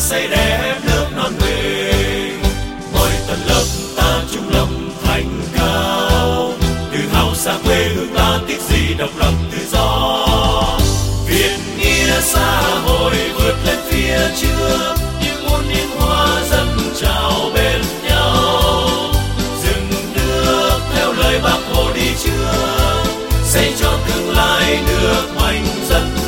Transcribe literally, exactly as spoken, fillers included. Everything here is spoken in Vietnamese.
xây đẹp nước non mình. Mọi tầng lớp ta chung lòng thành cao, tự hào xa quê hương ta tiếc gì độc lập tự do. Việt nghĩa xã hội vượt lên phía trước, những muôn niên hoa dân trào bên nhau. Rừng nước theo lời Bác Hồ đi trước, xây cho tương lai nước mạnh dân